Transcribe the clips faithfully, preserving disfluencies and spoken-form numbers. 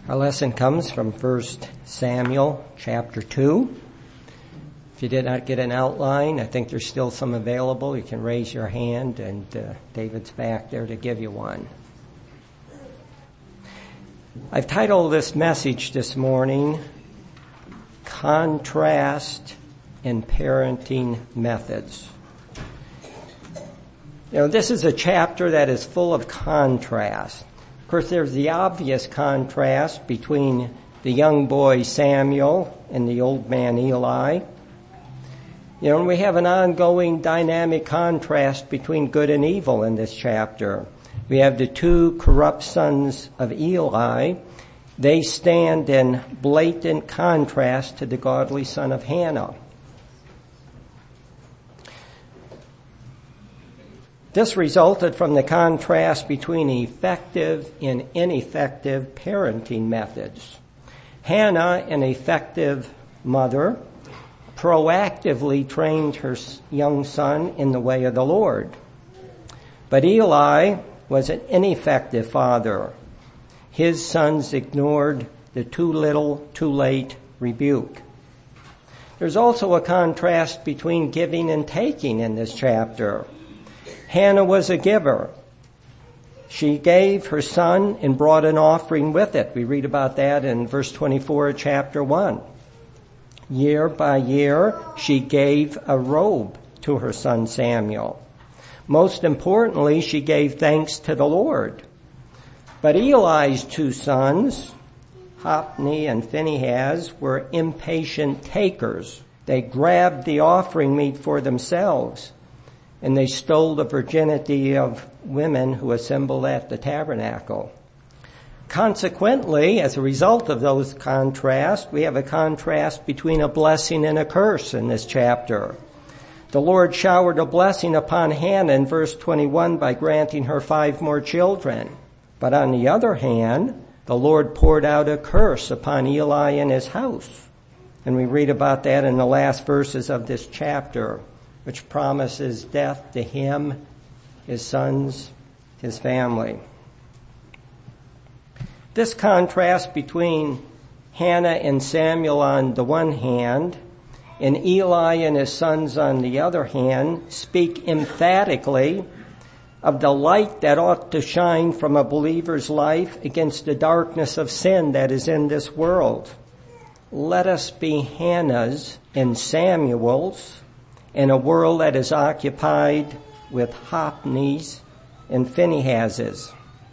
Our lesson comes from First Samuel chapter two. If you did not get an outline, I think there's still some available. You can raise your hand, and uh, David's back there to give you one. I've titled this message this morning, Contrast in Parenting Methods. You know, this is a chapter that is full of contrast. Of course, there's the obvious contrast between the young boy Samuel and the old man Eli. You know, and we have an ongoing dynamic contrast between good and evil in this chapter. We have the two corrupt sons of Eli. They stand in blatant contrast to the godly son of Hannah. This resulted from the contrast between effective and ineffective parenting methods. Hannah, an effective mother, proactively trained her young son in the way of the Lord. But Eli was an ineffective father. His sons ignored the too little, too late rebuke. There's also a contrast between giving and taking in this chapter. Hannah was a giver. She gave her son and brought an offering with it. We read about that in verse twenty-four of chapter one. Year by year, she gave a robe to her son Samuel. Most importantly, she gave thanks to the Lord. But Eli's two sons, Hophni and Phinehas, were impatient takers. They grabbed the offering meat for themselves, and they stole the virginity of women who assembled at the tabernacle. Consequently, as a result of those contrasts, we have a contrast between a blessing and a curse in this chapter. The Lord showered a blessing upon Hannah in verse twenty-one by granting her five more children. But on the other hand, the Lord poured out a curse upon Eli and his house. And we read about that in the last verses of this chapter, which promises death to him, his sons, his family. This contrast between Hannah and Samuel on the one hand, and Eli and his sons on the other hand, speak emphatically of the light that ought to shine from a believer's life against the darkness of sin that is in this world. Let us be Hannahs and Samuels in a world that is occupied with Hophnis and Phinehas's.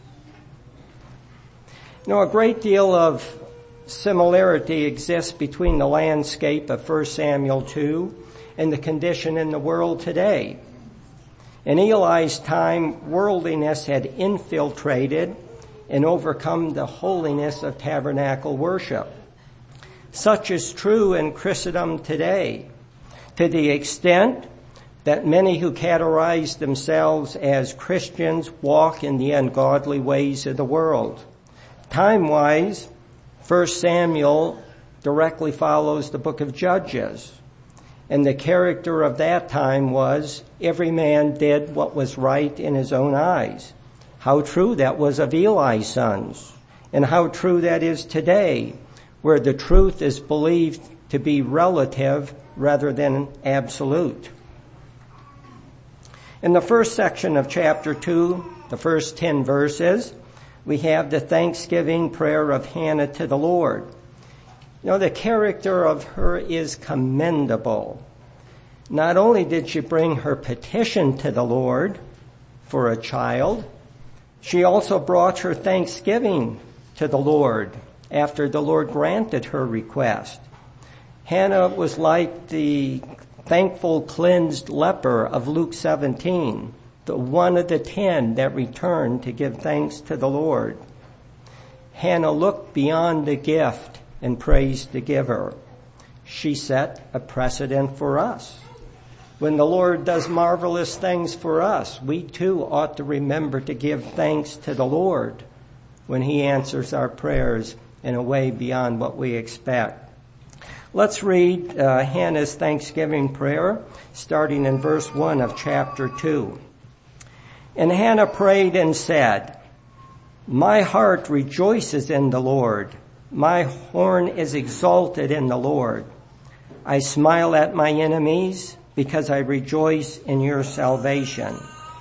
You know, a great deal of similarity exists between the landscape of First Samuel two and the condition in the world today. In Eli's time, worldliness had infiltrated and overcome the holiness of tabernacle worship. Such is true in Christendom today, to the extent that many who categorize themselves as Christians walk in the ungodly ways of the world. Time-wise, First Samuel directly follows the book of Judges, and the character of that time was every man did what was right in his own eyes. How true that was of Eli's sons, and how true that is today, where the truth is believed to be relative rather than absolute. In the first section of chapter two, the first ten verses, we have the thanksgiving prayer of Hannah to the Lord. You know, the character of her is commendable. Not only did she bring her petition to the Lord for a child, she also brought her thanksgiving to the Lord after the Lord granted her request. Hannah was like the thankful cleansed leper of Luke seventeen, the one of the ten that returned to give thanks to the Lord. Hannah looked beyond the gift and praised the giver. She set a precedent for us. When the Lord does marvelous things for us, we too ought to remember to give thanks to the Lord when he answers our prayers in a way beyond what we expect. Let's read uh, Hannah's thanksgiving prayer, starting in verse one of chapter two. And Hannah prayed and said, My heart rejoices in the Lord. My horn is exalted in the Lord. I smile at my enemies because I rejoice in your salvation.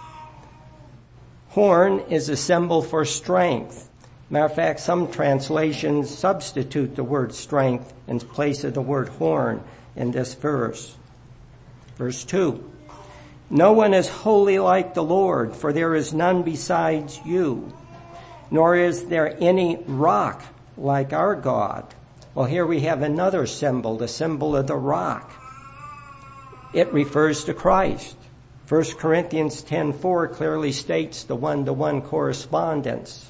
Horn is a symbol for strength. Matter of fact, some translations substitute the word strength in place of the word horn in this verse. Verse two. No one is holy like the Lord, for there is none besides you, nor is there any rock like our God. Well, here we have another symbol, the symbol of the rock. It refers to Christ. First Corinthians ten four clearly states the one-to-one correspondence.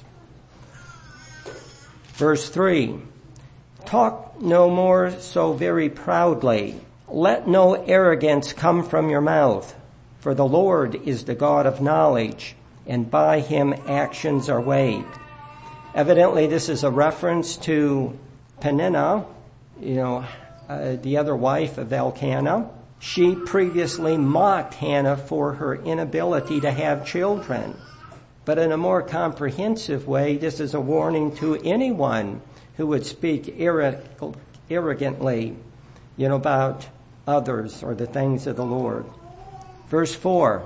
Verse three, talk no more so very proudly. Let no arrogance come from your mouth, for the Lord is the God of knowledge, and by him actions are weighed. Evidently, this is a reference to Peninnah, you know, uh, the other wife of Elkanah. She previously mocked Hannah for her inability to have children. But in a more comprehensive way, this is a warning to anyone who would speak arrogantly, you know, about others or the things of the Lord. Verse four.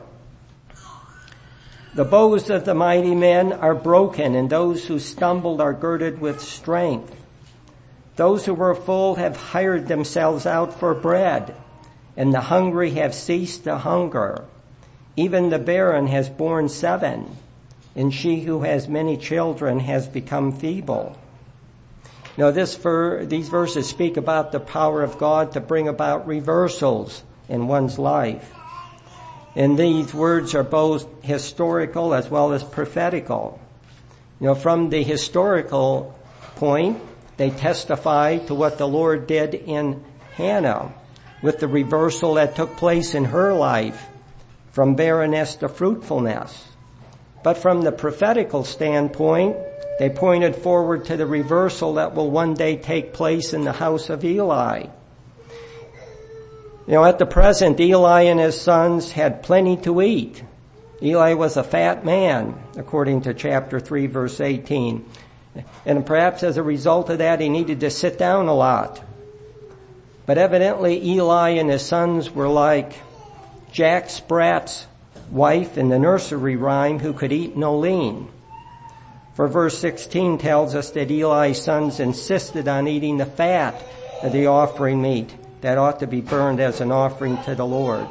The bows of the mighty men are broken, and those who stumbled are girded with strength. Those who were full have hired themselves out for bread, and the hungry have ceased to hunger. Even the barren has borne seven, and she who has many children has become feeble. Now this ver- these verses speak about the power of God to bring about reversals in one's life. And these words are both historical as well as prophetical. You know, from the historical point, they testify to what the Lord did in Hannah with the reversal that took place in her life from barrenness to fruitfulness. But from the prophetical standpoint, they pointed forward to the reversal that will one day take place in the house of Eli. You know, at the present, Eli and his sons had plenty to eat. Eli was a fat man, according to chapter three, verse eighteen. And perhaps as a result of that, he needed to sit down a lot. But evidently, Eli and his sons were like Jack Sprat's wife in the nursery rhyme who could eat no lean. For verse sixteen tells us that Eli's sons insisted on eating the fat of the offering meat that ought to be burned as an offering to the Lord.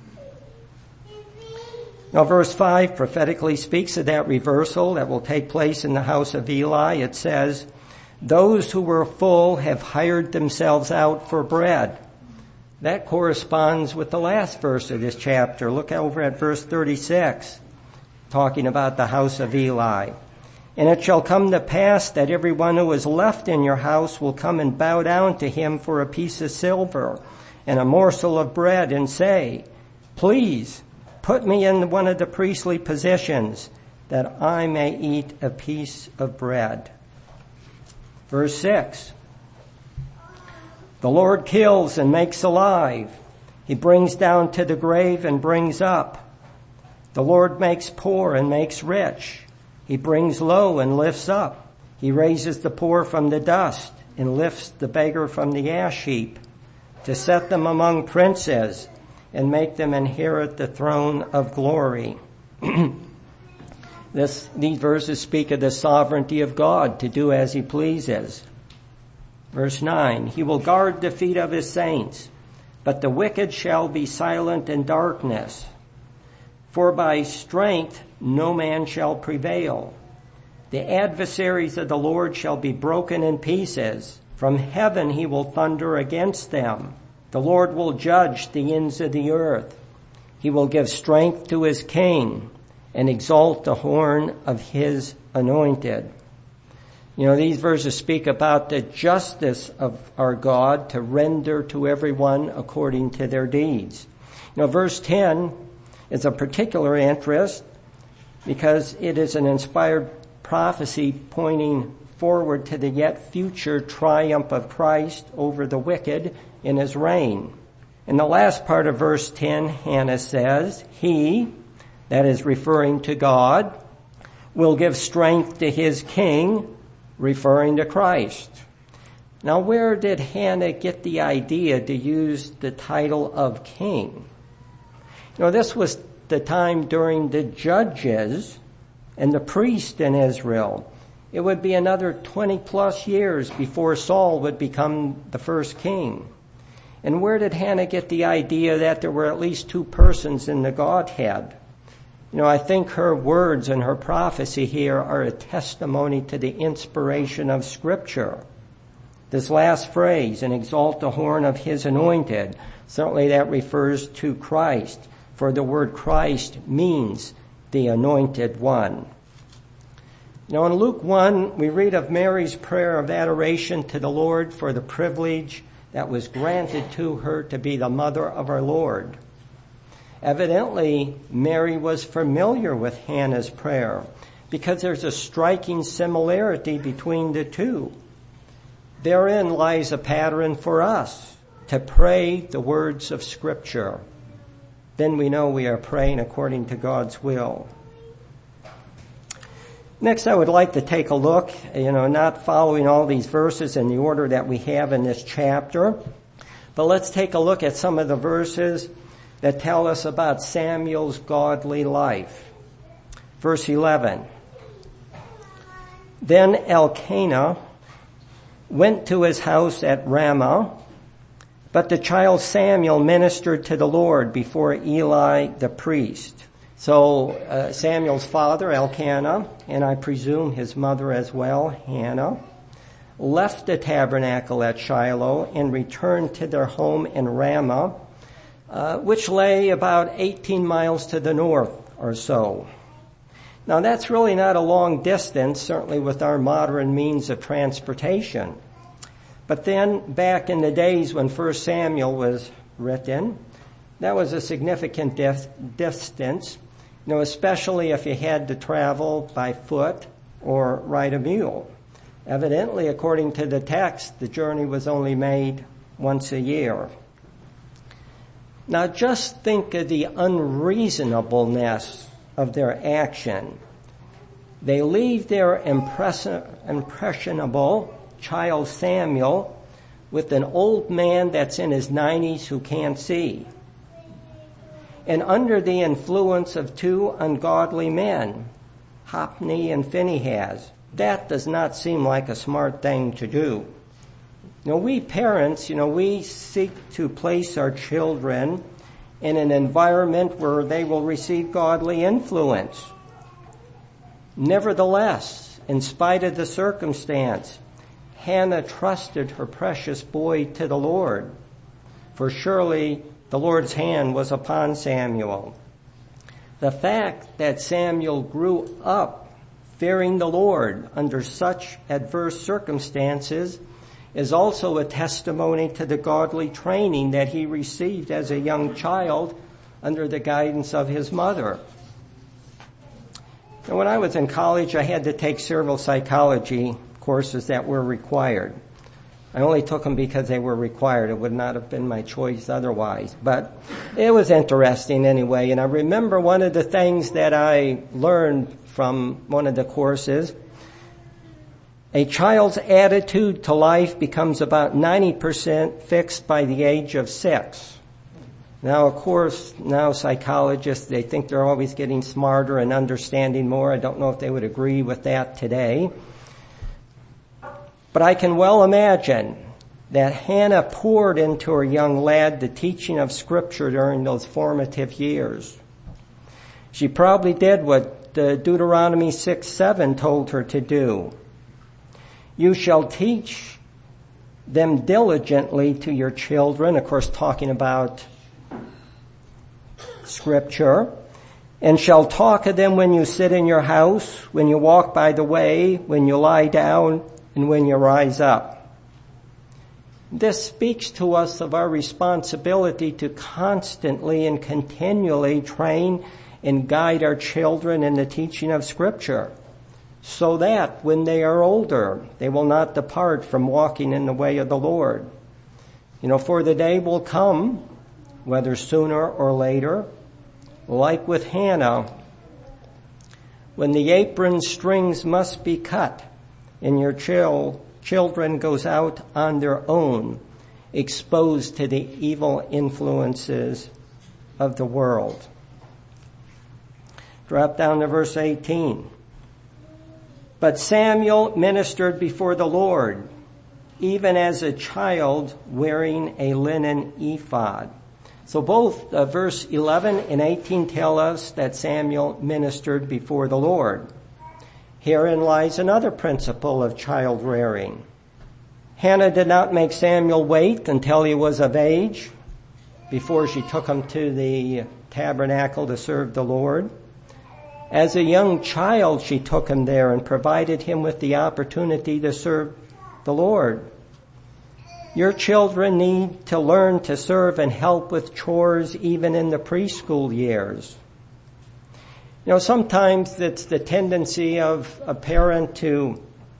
Now verse five prophetically speaks of that reversal that will take place in the house of Eli. It says, those who were full have hired themselves out for bread. That corresponds with the last verse of this chapter. Look over at verse thirty-six, talking about the house of Eli. And it shall come to pass that everyone who is left in your house will come and bow down to him for a piece of silver and a morsel of bread and say, please put me in one of the priestly positions that I may eat a piece of bread. Verse six. The Lord kills and makes alive. He brings down to the grave and brings up. The Lord makes poor and makes rich. He brings low and lifts up. He raises the poor from the dust and lifts the beggar from the ash heap to set them among princes and make them inherit the throne of glory. This, these verses speak of the sovereignty of God to do as he pleases. Verse nine, he will guard the feet of his saints, but the wicked shall be silent in darkness. For by strength no man shall prevail. The adversaries of the Lord shall be broken in pieces. From heaven he will thunder against them. The Lord will judge the ends of the earth. He will give strength to his king and exalt the horn of his anointed. You know, these verses speak about the justice of our God to render to everyone according to their deeds. You know, verse ten is of particular interest because it is an inspired prophecy pointing forward to the yet future triumph of Christ over the wicked in his reign. In the last part of verse ten, Hannah says, he, that is referring to God, will give strength to his king, referring to Christ. Now, where did Hannah get the idea to use the title of king? You know, this was the time during the judges and the priest in Israel. It would be another twenty plus years before Saul would become the first king. And where did Hannah get the idea that there were at least two persons in the Godhead? You know, I think her words and her prophecy here are a testimony to the inspiration of Scripture. This last phrase, and exalt the horn of his anointed, certainly that refers to Christ, for the word Christ means the anointed one. Now in Luke one, we read of Mary's prayer of adoration to the Lord for the privilege that was granted to her to be the mother of our Lord. Evidently, Mary was familiar with Hannah's prayer because there's a striking similarity between the two. Therein lies a pattern for us to pray the words of Scripture. Then we know we are praying according to God's will. Next, I would like to take a look, you know, not following all these verses in the order that we have in this chapter, but let's take a look at some of the verses that tell us about Samuel's godly life. Verse eleven. Then Elkanah went to his house at Ramah, but the child Samuel ministered to the Lord before Eli the priest. So uh, Samuel's father, Elkanah, and I presume his mother as well, Hannah, left the tabernacle at Shiloh and returned to their home in Ramah, uh, which lay about eighteen miles to the north or so. Now that's really not a long distance, certainly with our modern means of transportation. But then back in the days when First Samuel was written, that was a significant dif- distance, you know, especially if you had to travel by foot or ride a mule. Evidently, according to the text, the journey was only made once a year. Now just think of the unreasonableness of their action. They leave their impress- impressionable child Samuel with an old man that's in his nineties who can't see, and under the influence of two ungodly men, Hophni and Phinehas. That does not seem like a smart thing to do. You know, we parents, you know, we seek to place our children in an environment where they will receive godly influence. Nevertheless, in spite of the circumstance, Hannah trusted her precious boy to the Lord, for surely the Lord's hand was upon Samuel. The fact that Samuel grew up fearing the Lord under such adverse circumstances is also a testimony to the godly training that he received as a young child under the guidance of his mother. And when I was in college, I had to take several psychology courses that were required. I only took them because they were required. It would not have been my choice otherwise. But it was interesting anyway. And I remember one of the things that I learned from one of the courses, a child's attitude to life becomes about ninety percent fixed by the age of six. Now, of course, now psychologists, they think they're always getting smarter and understanding more. I don't know if they would agree with that today. But I can well imagine that Hannah poured into her young lad the teaching of Scripture during those formative years. She probably did what Deuteronomy six seven told her to do. You shall teach them diligently to your children, of course talking about Scripture, and shall talk of them when you sit in your house, when you walk by the way, when you lie down, and when you rise up. This speaks to us of our responsibility to constantly and continually train and guide our children in the teaching of Scripture, so that when they are older, they will not depart from walking in the way of the Lord. You know, for the day will come, whether sooner or later, like with Hannah, when the apron strings must be cut and your child children goes out on their own, exposed to the evil influences of the world. Drop down to verse eighteen. But Samuel ministered before the Lord, even as a child wearing a linen ephod. So both uh, verse eleven and eighteen tell us that Samuel ministered before the Lord. Herein lies another principle of child rearing. Hannah did not make Samuel wait until he was of age before she took him to the tabernacle to serve the Lord. As a young child, she took him there and provided him with the opportunity to serve the Lord. Your children need to learn to serve and help with chores even in the preschool years. You know, sometimes it's the tendency of a parent to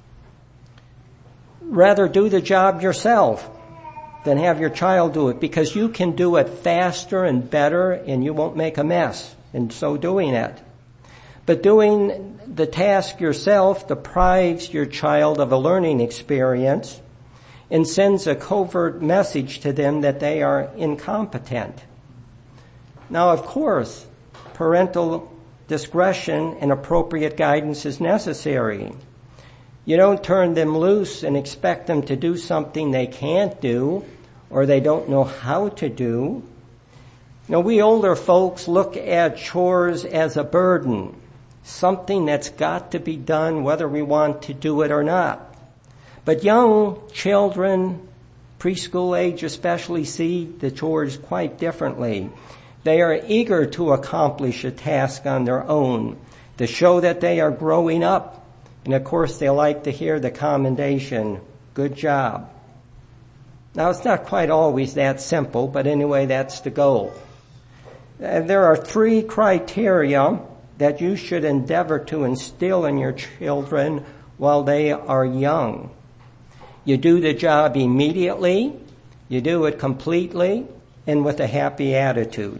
rather do the job yourself than have your child do it, because you can do it faster and better and you won't make a mess in so doing it. But doing the task yourself deprives your child of a learning experience and sends a covert message to them that they are incompetent. Now, of course, parental discretion and appropriate guidance is necessary. You don't turn them loose and expect them to do something they can't do or they don't know how to do. Now, we older folks look at chores as a burden, something that's got to be done whether we want to do it or not. But young children, preschool age especially, see the chores quite differently. They are eager to accomplish a task on their own to show that they are growing up. And of course, they like to hear the commendation, "Good job." Now, it's not quite always that simple, but anyway, that's the goal. And there are three criteria that you should endeavor to instill in your children while they are young. You do the job immediately, you do it completely, and with a happy attitude.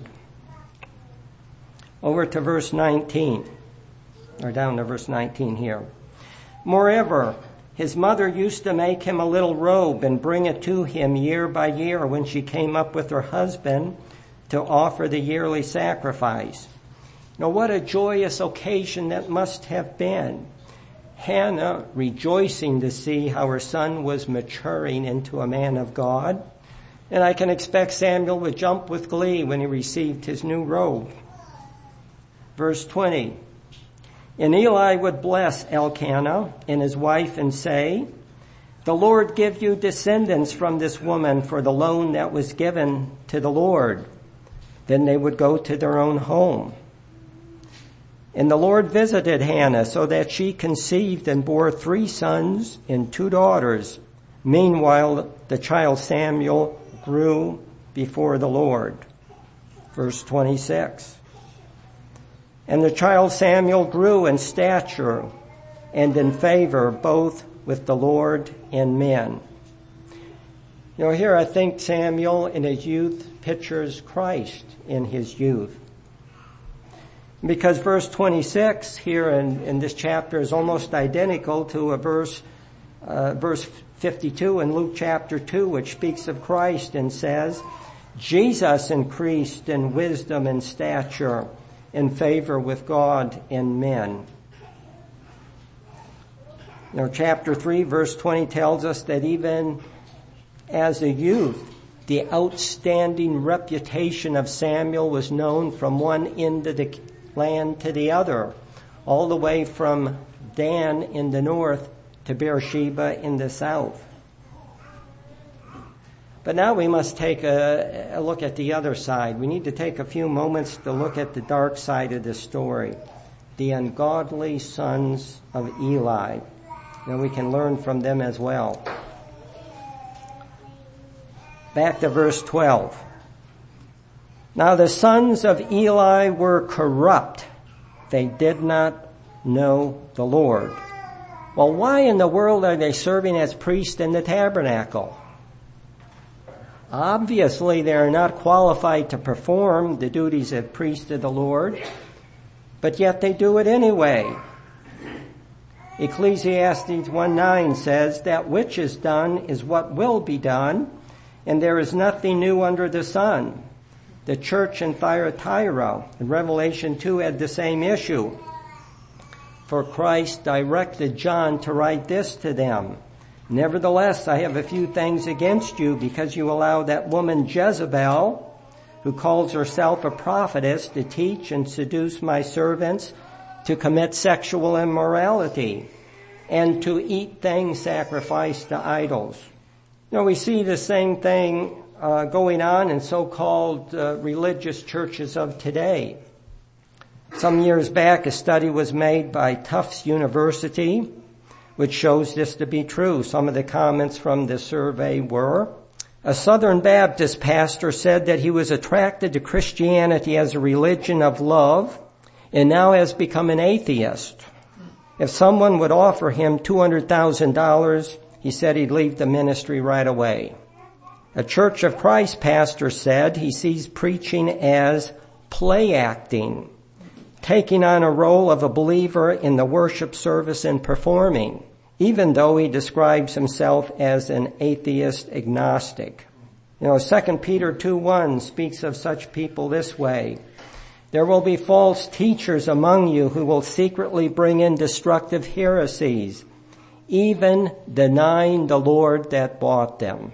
Over to verse nineteen, or down to verse nineteen here. Moreover, his mother used to make him a little robe and bring it to him year by year when she came up with her husband to offer the yearly sacrifice. Now, what a joyous occasion that must have been. Hannah rejoicing to see how her son was maturing into a man of God. And I can expect Samuel would jump with glee when he received his new robe. Verse twenty. And Eli would bless Elkanah and his wife and say, "The Lord give you descendants from this woman for the loan that was given to the Lord." Then they would go to their own home. And the Lord visited Hannah so that she conceived and bore three sons and two daughters. Meanwhile, the child Samuel grew before the Lord. Verse twenty-six. And the child Samuel grew in stature and in favor both with the Lord and men. You know, here I think Samuel in his youth pictures Christ in his youth. Because verse twenty-six here in, in this chapter is almost identical to a verse, uh, verse fifty-two in Luke chapter two, which speaks of Christ and says, Jesus increased in wisdom and stature, in favor with God and men. Now, chapter three, verse twenty tells us that even as a youth, the outstanding reputation of Samuel was known from one end of the land to the other, all the way from Dan in the north to Beersheba in the south. But now we must take a, a look at the other side. We need to take a few moments to look at the dark side of the story, the ungodly sons of Eli. And we can learn from them as well. Back to verse twelve. Now the sons of Eli were corrupt. They did not know the Lord. Well, why in the world are they serving as priests in the tabernacle? Obviously, they are not qualified to perform the duties of priests of the Lord, but yet they do it anyway. Ecclesiastes one nine says, that which is done is what will be done, and there is nothing new under the sun. The church in Thyatira in Revelation two had the same issue. For Christ directed John to write this to them. Nevertheless, I have a few things against you, because you allow that woman Jezebel, who calls herself a prophetess, to teach and seduce my servants to commit sexual immorality and to eat things sacrificed to idols. You know, we see the same thing uh, going on in so-called uh, religious churches of today. Some years back, a study was made by Tufts University, which shows this to be true. Some of the comments from the survey were, a Southern Baptist pastor said that he was attracted to Christianity as a religion of love and now has become an atheist. If someone would offer him two hundred thousand dollars, he said he'd leave the ministry right away. A Church of Christ pastor said he sees preaching as play acting, taking on a role of a believer in the worship service and performing, even though he describes himself as an atheist agnostic. You know, Second Peter two one speaks of such people this way. There will be false teachers among you who will secretly bring in destructive heresies, even denying the Lord that bought them.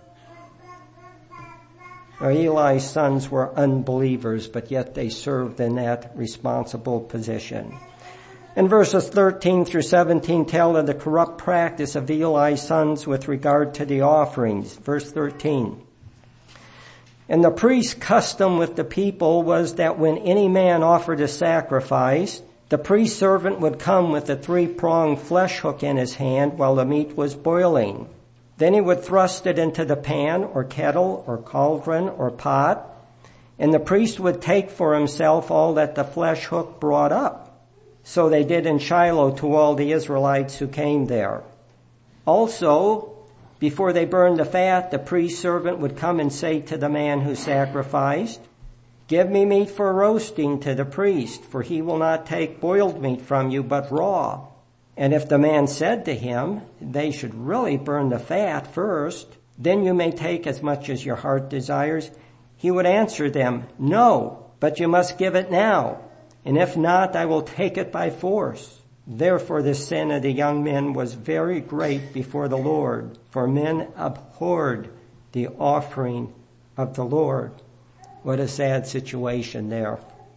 Now, Eli's sons were unbelievers, but yet they served in that responsible position. And verses thirteen through seventeen tell of the corrupt practice of Eli's sons with regard to the offerings. Verse thirteen. And the priest's custom with the people was that when any man offered a sacrifice, the priest servant would come with a three-pronged flesh hook in his hand while the meat was boiling. Then he would thrust it into the pan or kettle or cauldron or pot, and the priest would take for himself all that the flesh hook brought up. So they did in Shiloh to all the Israelites who came there. Also, before they burned the fat, the priest servant would come and say to the man who sacrificed, give me meat for roasting to the priest, for he will not take boiled meat from you, but raw. And if the man said to him, they should really burn the fat first, then you may take as much as your heart desires, he would answer them, no, but you must give it now. And if not, I will take it by force. Therefore the sin of the young men was very great before the Lord, for men abhorred the offering of the Lord. What a sad situation there.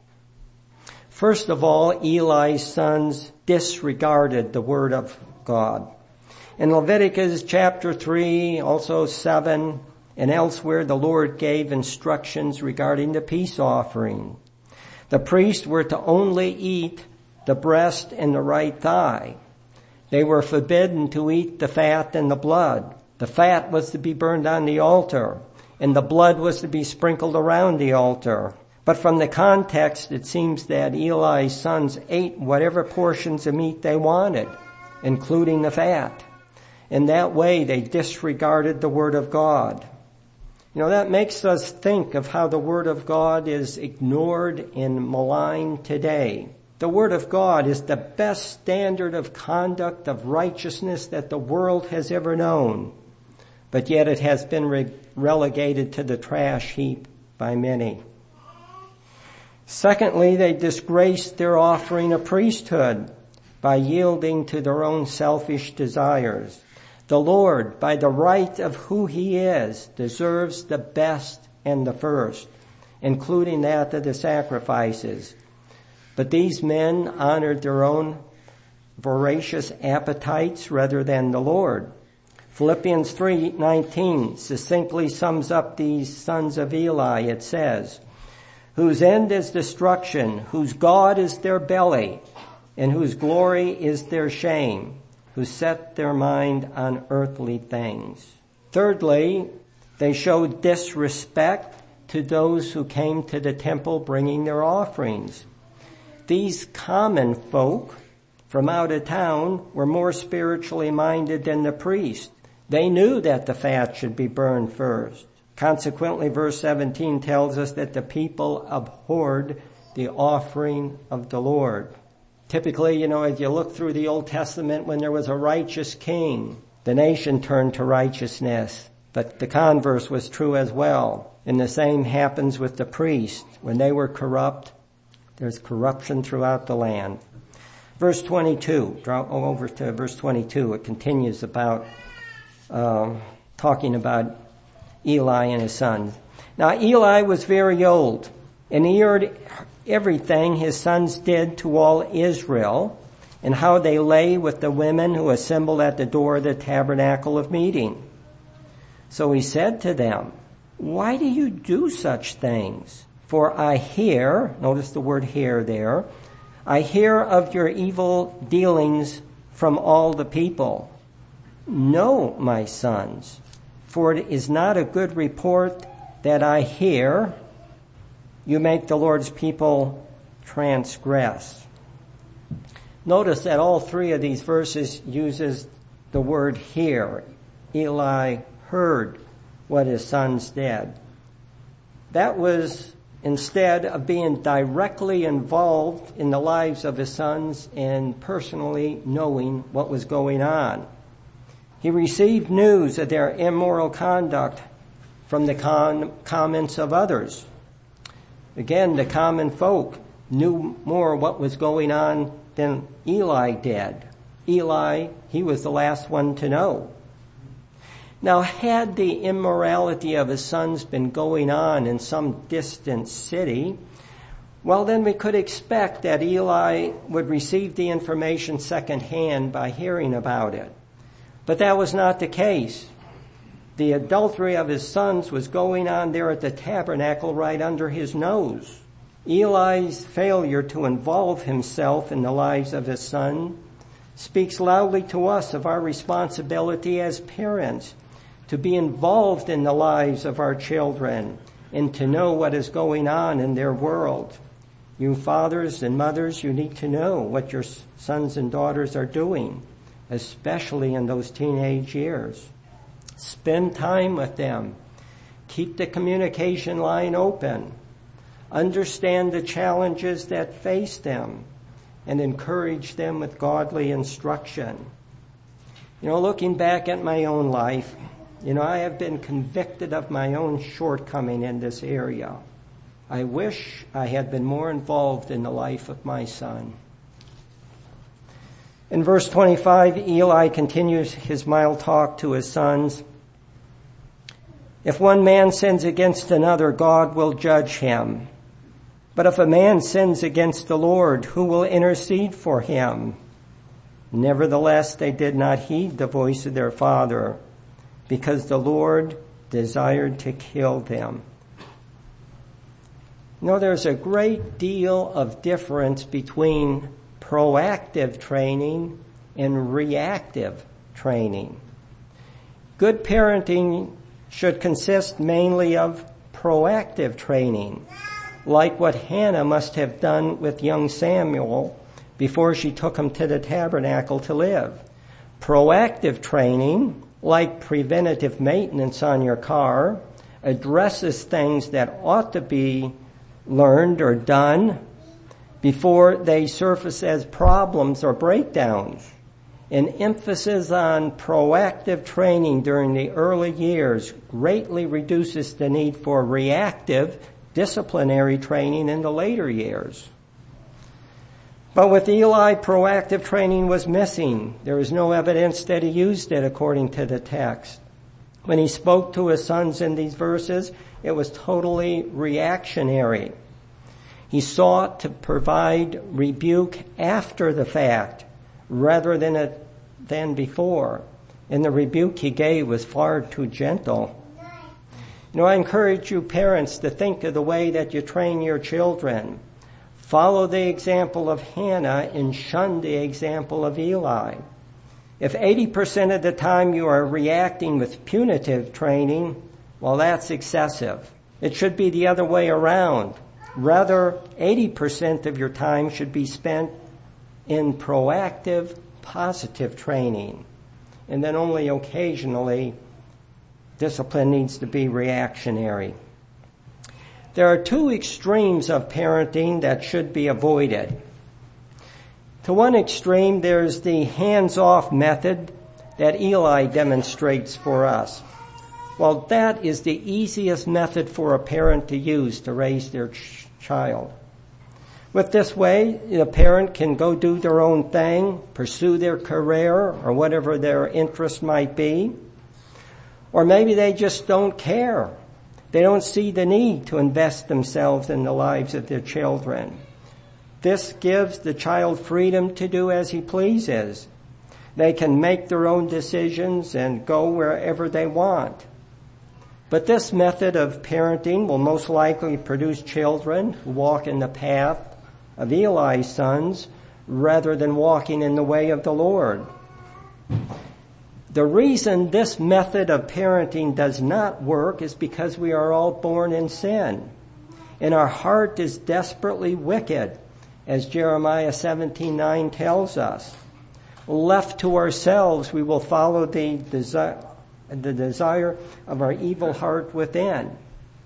First of all, Eli's sons disregarded the word of God. In Leviticus chapter three, also seven, and elsewhere, the Lord gave instructions regarding the peace offering. The priests were to only eat the breast and the right thigh. They were forbidden to eat the fat and the blood. The fat was to be burned on the altar, and the blood was to be sprinkled around the altar. But from the context, it seems that Eli's sons ate whatever portions of meat they wanted, including the fat. In that way, they disregarded the word of God. You know, that makes us think of how the word of God is ignored and maligned today. The word of God is the best standard of conduct of righteousness that the world has ever known. But yet it has been re- relegated to the trash heap by many. Secondly, they disgraced their offering of priesthood by yielding to their own selfish desires. The Lord, by the right of who he is, deserves the best and the first, including that of the sacrifices. But these men honored their own voracious appetites rather than the Lord. Philippians three nineteen succinctly sums up these sons of Eli. It says, whose end is destruction, whose God is their belly, and whose glory is their shame, who set their mind on earthly things. Thirdly, they showed disrespect to those who came to the temple bringing their offerings. These common folk from out of town were more spiritually minded than the priest. They knew that the fat should be burned first. Consequently, verse seventeen tells us that the people abhorred the offering of the Lord. Typically, you know, as you look through the Old Testament, when there was a righteous king, the nation turned to righteousness. But the converse was true as well. And the same happens with the priests. When they were corrupt, there's corruption throughout the land. Verse twenty-two, draw over to verse twenty-two. It continues about uh, talking about Eli and his sons. Now Eli was very old, and he heard everything his sons did to all Israel, and how they lay with the women who assembled at the door of the tabernacle of meeting. So he said to them, "Why do you do such things? For I hear," notice the word hear there, "I hear of your evil dealings from all the people. No, my sons, for it is not a good report that I hear you make the Lord's people transgress." Notice that all three of these verses uses the word hear. Eli heard what his sons did. That was instead of being directly involved in the lives of his sons and personally knowing what was going on. He received news of their immoral conduct from the con- comments of others. Again, the common folk knew more what was going on than Eli did. Eli, he was the last one to know. Now, had the immorality of his sons been going on in some distant city, well, then we could expect that Eli would receive the information secondhand by hearing about it. But that was not the case. The adultery of his sons was going on there at the tabernacle right under his nose. Eli's failure to involve himself in the lives of his son speaks loudly to us of our responsibility as parents to be involved in the lives of our children and to know what is going on in their world. You fathers and mothers, you need to know what your sons and daughters are doing, especially in those teenage years. Spend time with them. Keep the communication line open. Understand the challenges that face them and encourage them with godly instruction. You know, looking back at my own life, you know, I have been convicted of my own shortcoming in this area. I wish I had been more involved in the life of my son. In verse twenty-five, Eli continues his mild talk to his sons. If one man sins against another, God will judge him. But if a man sins against the Lord, who will intercede for him? Nevertheless, they did not heed the voice of their father, because the Lord desired to kill them. You know, there's a great deal of difference between proactive training and reactive training. Good parenting should consist mainly of proactive training, like what Hannah must have done with young Samuel before she took him to the tabernacle to live. Proactive training, like preventative maintenance on your car, addresses things that ought to be learned or done before they surface as problems or breakdowns. An emphasis on proactive training during the early years greatly reduces the need for reactive disciplinary training in the later years. But with Eli, proactive training was missing. There is no evidence that he used it according to the text. When he spoke to his sons in these verses, it was totally reactionary. He sought to provide rebuke after the fact rather than it, than before. And the rebuke he gave was far too gentle. You know, I encourage you parents to think of the way that you train your children. Follow the example of Hannah and shun the example of Eli. If eighty percent of the time you are reacting with punitive training, well, that's excessive. It should be the other way around. Rather, eighty percent of your time should be spent in proactive, positive training. And then only occasionally, discipline needs to be reactionary. There are two extremes of parenting that should be avoided. To one extreme, there's the hands-off method that Eli demonstrates for us. Well, that is the easiest method for a parent to use to raise their ch- child. With this way, the parent can go do their own thing, pursue their career or whatever their interest might be. Or maybe they just don't care. They don't see the need to invest themselves in the lives of their children. This gives the child freedom to do as he pleases. They can make their own decisions and go wherever they want. But this method of parenting will most likely produce children who walk in the path of Eli's sons rather than walking in the way of the Lord. The reason this method of parenting does not work is because we are all born in sin, and our heart is desperately wicked, as Jeremiah seventeen nine tells us. Left to ourselves, we will follow the desire, the desire of our evil heart within.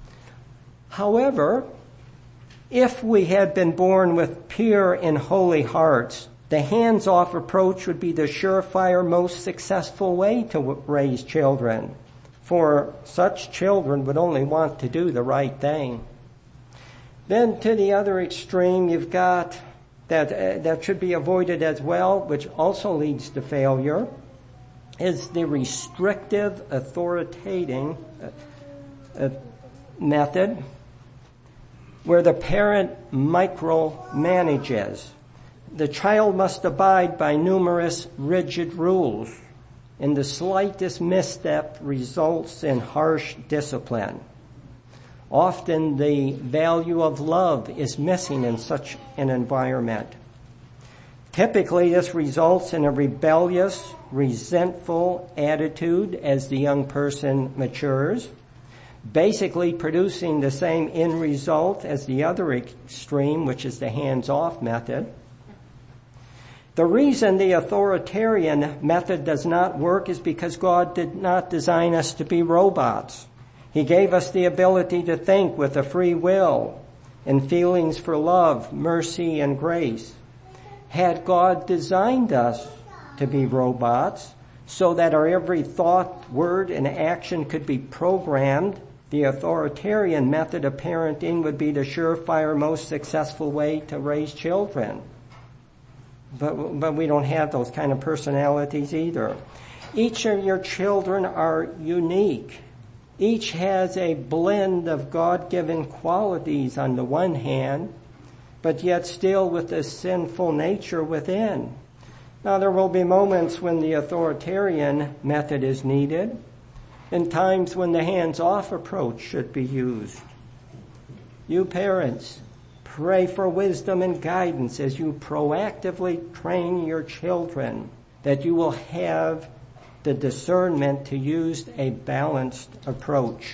However, if we had been born with pure and holy hearts, the hands-off approach would be the surefire, most successful way to raise children, for such children would only want to do the right thing. Then to the other extreme, you've got that uh, that should be avoided as well, which also leads to failure, is the restrictive, authoritating uh, uh, method, where the parent micromanages. The child must abide by numerous rigid rules, and the slightest misstep results in harsh discipline. Often the value of love is missing in such an environment. Typically, this results in a rebellious, resentful attitude as the young person matures, basically producing the same end result as the other extreme, which is the hands-off method. The reason the authoritarian method does not work is because God did not design us to be robots. He gave us the ability to think with a free will and feelings for love, mercy, and grace. Had God designed us to be robots so that our every thought, word, and action could be programmed, the authoritarian method of parenting would be the surefire, most successful way to raise children. But, but we don't have those kind of personalities either. Each of your children are unique. Each has a blend of God-given qualities on the one hand, but yet still with a sinful nature within. Now, there will be moments when the authoritarian method is needed, and times when the hands-off approach should be used. You parents, pray for wisdom and guidance as you proactively train your children, that you will have the discernment to use a balanced approach.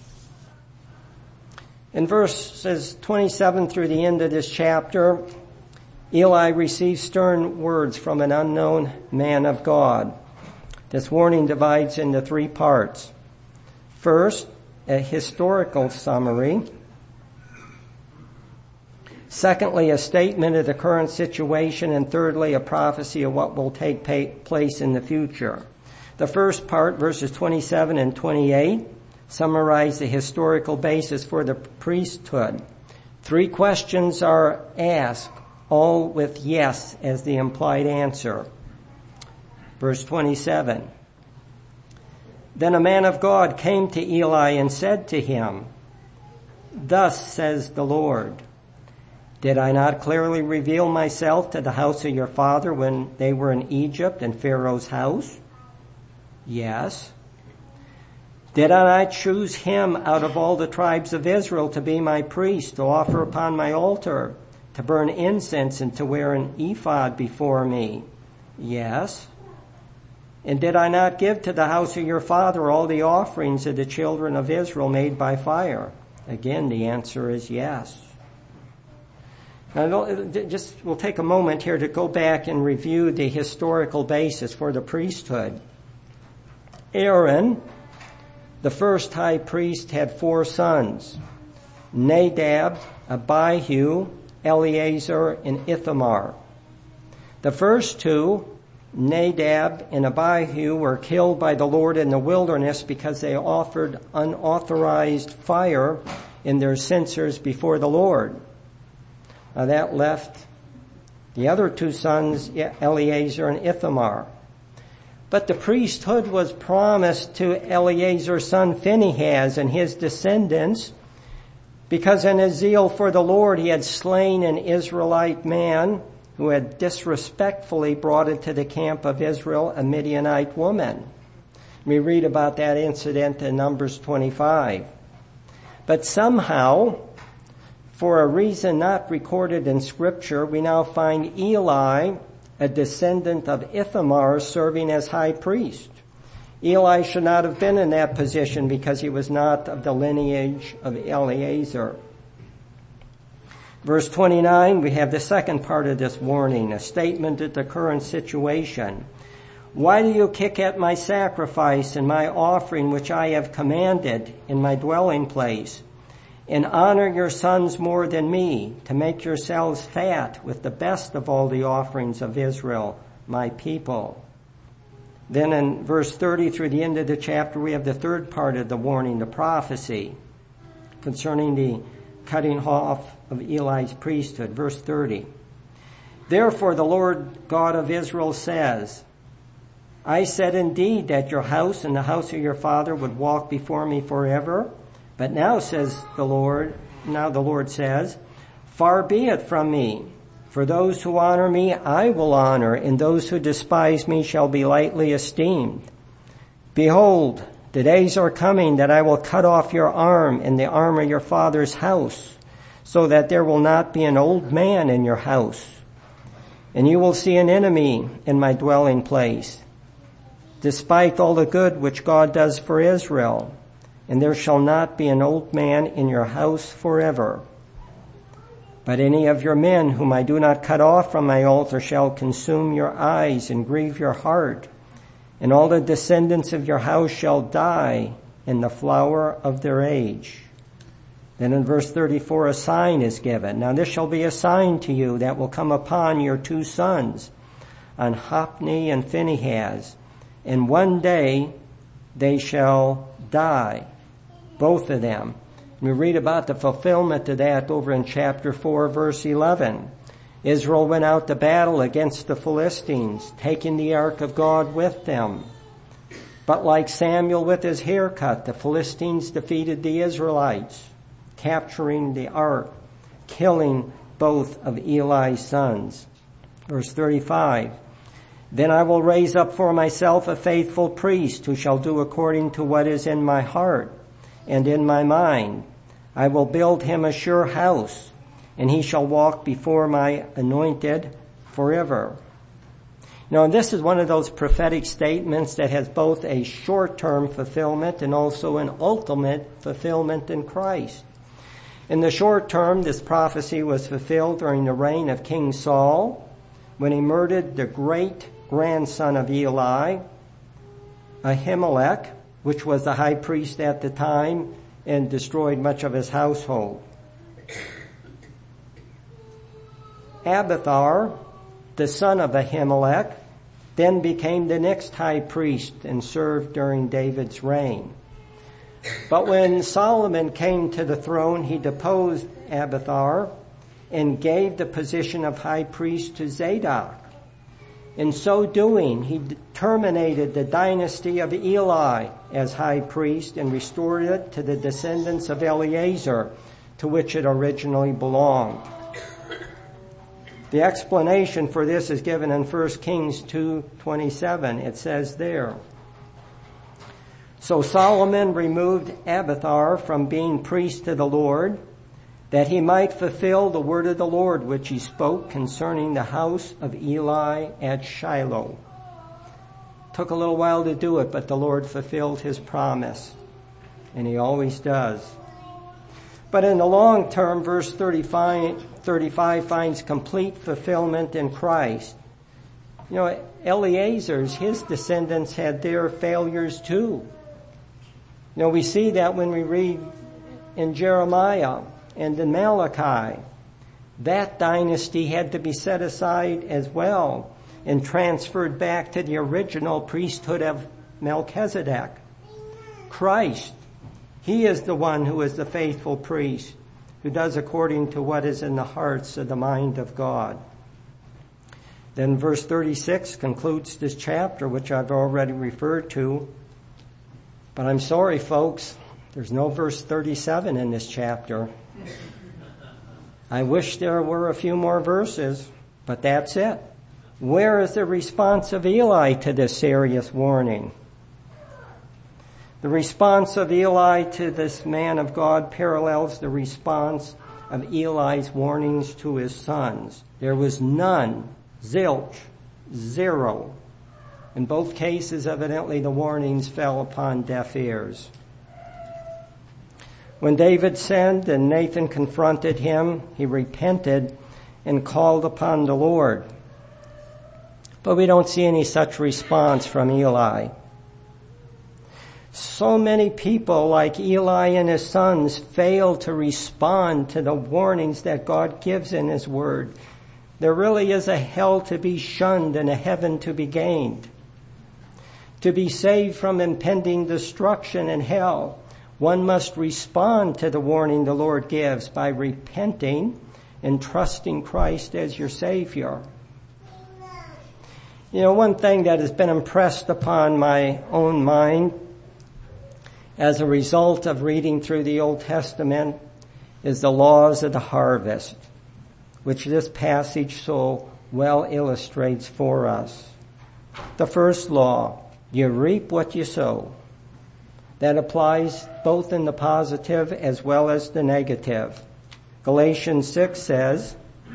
In verses twenty-seven through the end of this chapter, Eli receives stern words from an unknown man of God. This warning divides into three parts. First, a historical summary. Secondly, a statement of the current situation. And thirdly, a prophecy of what will take place in the future. The first part, verses twenty-seven and twenty-eight, summarize the historical basis for the priesthood. Three questions are asked, all with yes as the implied answer. Verse twenty-seven. Then a man of God came to Eli and said to him, "Thus says the Lord, did I not clearly reveal myself to the house of your father when they were in Egypt in Pharaoh's house? Yes. Did I not choose him out of all the tribes of Israel to be my priest, to offer upon my altar, to burn incense, and to wear an ephod before me? Yes. And did I not give to the house of your father all the offerings of the children of Israel made by fire?" Again, the answer is yes. Now, just we'll take a moment here to go back and review the historical basis for the priesthood. Aaron, the first high priest, had four sons: Nadab, Abihu, Eleazar, and Ithamar. The first two, Nadab and Abihu, were killed by the Lord in the wilderness because they offered unauthorized fire in their censers before the Lord. Now that left the other two sons, Eleazar and Ithamar. But the priesthood was promised to Eleazar's son Phinehas and his descendants, because in his zeal for the Lord he had slain an Israelite man who had disrespectfully brought into the camp of Israel a Midianite woman. We read about that incident in Numbers twenty-five. But somehow, for a reason not recorded in Scripture, we now find Eli, a descendant of Ithamar, serving as high priest. Eli should not have been in that position because he was not of the lineage of Eleazar. Verse twenty-nine, we have the second part of this warning, a statement of the current situation. Why do you kick at my sacrifice and my offering which I have commanded in my dwelling place? And honor your sons more than me, to make yourselves fat with the best of all the offerings of Israel, my people. Then in verse thirty through the end of the chapter, we have the third part of the warning, the prophecy concerning the cutting off of Eli's priesthood. Verse thirty. Therefore the Lord God of Israel says, I said indeed that your house and the house of your father would walk before me forever. But now says the Lord, now the Lord says, far be it from me. For those who honor me, I will honor, and those who despise me shall be lightly esteemed. Behold, the days are coming that I will cut off your arm and the arm of your father's house, so that there will not be an old man in your house. And you will see an enemy in my dwelling place, despite all the good which God does for Israel. And there shall not be an old man in your house forever. But any of your men whom I do not cut off from my altar shall consume your eyes and grieve your heart. And all the descendants of your house shall die in the flower of their age. Then in verse thirty-four, a sign is given. Now this shall be a sign to you that will come upon your two sons, on Hophni and Phinehas. And one day they shall die, both of them. We read about the fulfillment of that over in chapter four, verse eleven. Israel went out to battle against the Philistines, taking the ark of God with them. But like Samuel with his haircut, the Philistines defeated the Israelites, capturing the ark, killing both of Eli's sons. Verse thirty-five. Then I will raise up for myself a faithful priest who shall do according to what is in my heart and in my mind. I will build him a sure house, and he shall walk before my anointed forever. Now, this is one of those prophetic statements that has both a short-term fulfillment and also an ultimate fulfillment in Christ. In the short term, this prophecy was fulfilled during the reign of King Saul, when he murdered the great-grandson of Eli, Ahimelech, which was the high priest at the time, and destroyed much of his household. Abiathar, the son of Ahimelech, then became the next high priest and served during David's reign. But when Solomon came to the throne, he deposed Abiathar and gave the position of high priest to Zadok. In so doing, he terminated the dynasty of Eli as high priest and restored it to the descendants of Eleazar, to which it originally belonged. The explanation for this is given in First Kings two twenty-seven. It says there, so Solomon removed Abiathar from being priest to the Lord, that he might fulfill the word of the Lord which he spoke concerning the house of Eli at Shiloh. Took a little while to do it, but the Lord fulfilled his promise, and he always does. But in the long term, verse thirty-five, thirty-five finds complete fulfillment in Christ. You know, Eleazar's, his descendants had their failures too. You know, we see that when we read in Jeremiah and in Malachi. That dynasty had to be set aside as well and transferred back to the original priesthood of Melchizedek. Christ, he is the one who is the faithful priest, who does according to what is in the hearts of the mind of God. Then verse thirty-six concludes this chapter, which I've already referred to. But I'm sorry, folks, there's no verse thirty-seven in this chapter. I wish there were a few more verses, but that's it. Where is the response of Eli to this serious warning? The response of Eli to this man of God parallels the response of Eli's warnings to his sons. There was none, zilch, zero. In both cases, evidently, the warnings fell upon deaf ears. When David sinned and Nathan confronted him, he repented and called upon the Lord. But we don't see any such response from Eli. So many people, like Eli and his sons, fail to respond to the warnings that God gives in His Word. There really is a hell to be shunned and a heaven to be gained. To be saved from impending destruction and hell, one must respond to the warning the Lord gives by repenting and trusting Christ as your Savior. You know, one thing that has been impressed upon my own mind as a result of reading through the Old Testament is the laws of the harvest, which this passage so well illustrates for us. The first law, you reap what you sow. That applies both in the positive as well as the negative. Galatians six says,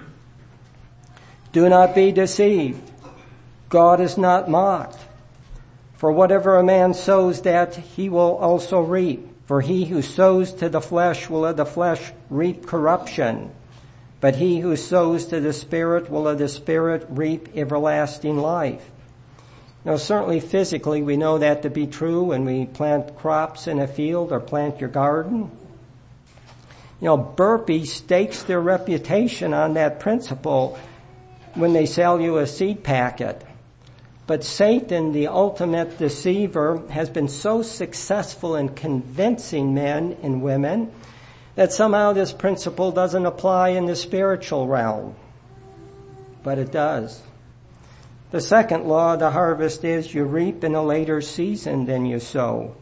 do not be deceived. God is not mocked. For whatever a man sows, that he will also reap. For he who sows to the flesh will of the flesh reap corruption. But he who sows to the Spirit will of the Spirit reap everlasting life. Now, certainly physically we know that to be true when we plant crops in a field or plant your garden. You know, Burpee stakes their reputation on that principle when they sell you a seed packet. But Satan, the ultimate deceiver, has been so successful in convincing men and women that somehow this principle doesn't apply in the spiritual realm. But it does. The second law of the harvest is you reap in a later season than you sow.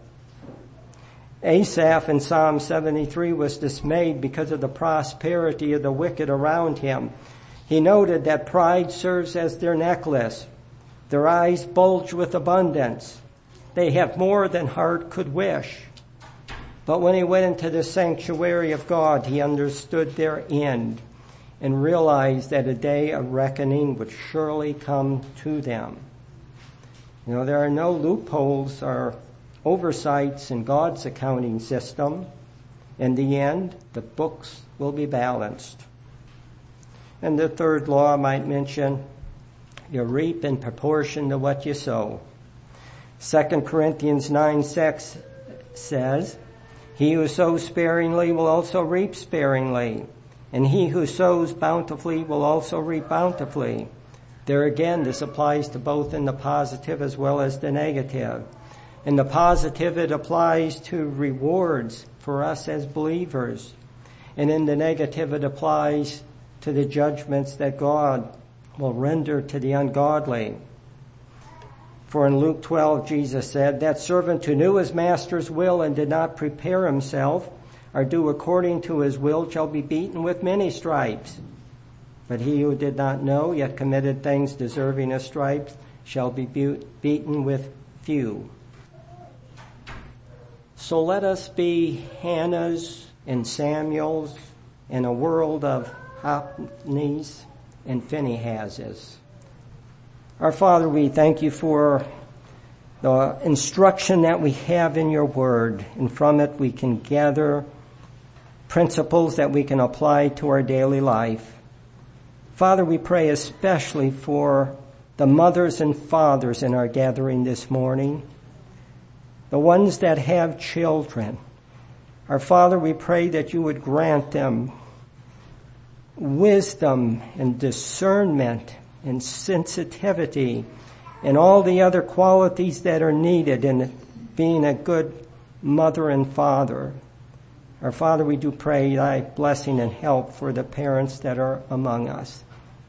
Asaph in Psalm seventy-three was dismayed because of the prosperity of the wicked around him. He noted that pride serves as their necklace. Their eyes bulge with abundance. They have more than heart could wish. But when he went into the sanctuary of God, he understood their end and realized that a day of reckoning would surely come to them. You know, there are no loopholes or oversights in God's accounting system. In the end, the books will be balanced. And the third law I might mention, you reap in proportion to what you sow. Second Corinthians nine six says, he who sows sparingly will also reap sparingly. And he who sows bountifully will also reap bountifully. There again, this applies to both in the positive as well as the negative. In the positive, it applies to rewards for us as believers. And in the negative, it applies to the judgments that God will render to the ungodly. For in Luke twelve, Jesus said, that servant who knew his master's will and did not prepare himself, or do according to his will, shall be beaten with many stripes. But he who did not know, yet committed things deserving of stripes, shall be beaten with few. So let us be Hannahs and Samuels in a world of Hophnis and Phinehas's. Our Father, we thank you for the instruction that we have in your word, and from it we can gather principles that we can apply to our daily life. Father, we pray especially for the mothers and fathers in our gathering this morning, the ones that have children. Our Father, we pray that you would grant them wisdom and discernment and sensitivity and all the other qualities that are needed in being a good mother and father. Our Father, we do pray thy blessing and help for the parents that are among us.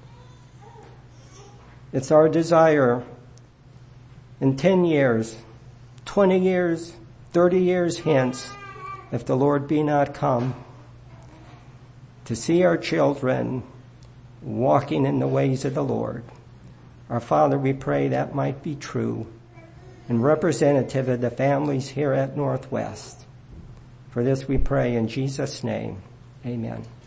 It's our desire in ten years, twenty years, thirty years hence, if the Lord be not come, to see our children walking in the ways of the Lord. Our Father, we pray that might be true and representative of the families here at Northwest. For this we pray in Jesus' name. Amen.